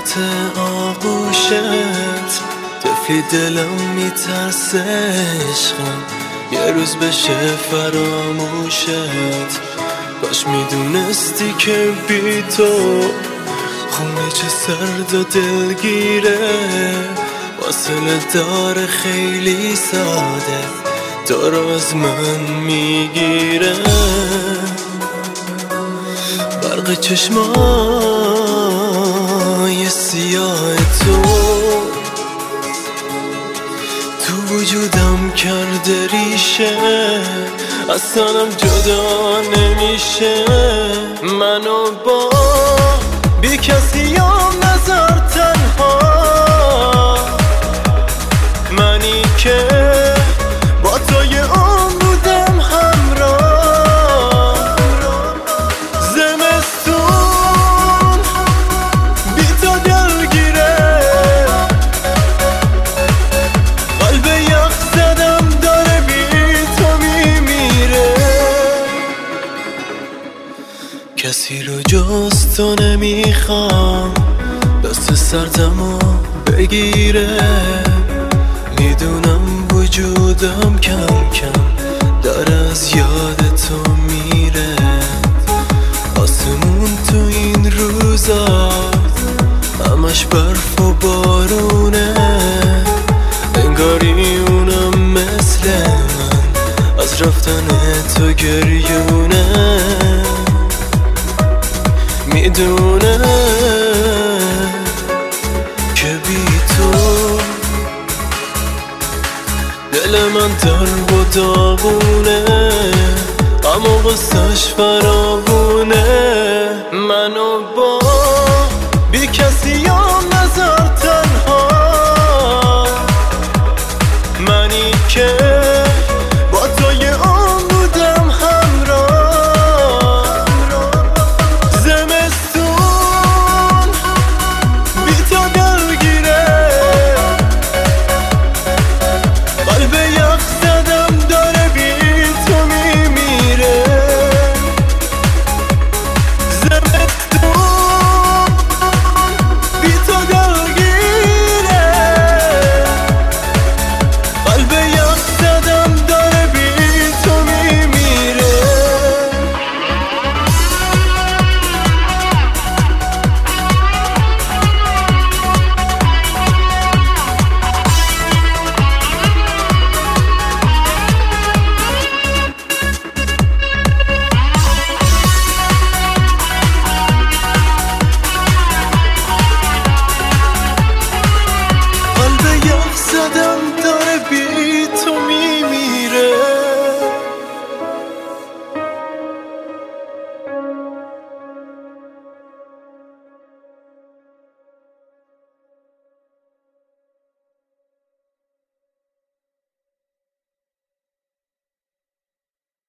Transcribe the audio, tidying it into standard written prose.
صوت آغوشت طفلی دلم میترسه عشقم یه روز بشه فراموشت. کاش میدونستی که بی تو خونه چه سرد و دلگیره. فاصله داره خیلی ساده تو رو از من میگیره. برق چشمای سیاه تو وجودم کرده ریشه، اصلاً جدا نمیشه. منو با بی کسی نذار تنها، منی که با تو یه عمر بودم همراه. زمستون بی تو دلگیره، قلب یخ زدم داره بی تو میمیره. کسی رو جز تو نمیخوام دست سردمو بگیره. میدونم وجودم کم کم داره از یاد تو میره. آسمون تو این روزا همش برف و بارونه، انگاری اونم مثل من از رفتن تو گریونه. میدونه که بی تو دل من در و داغونه، اما قصه‌اش فراوونه. منو با بی کسی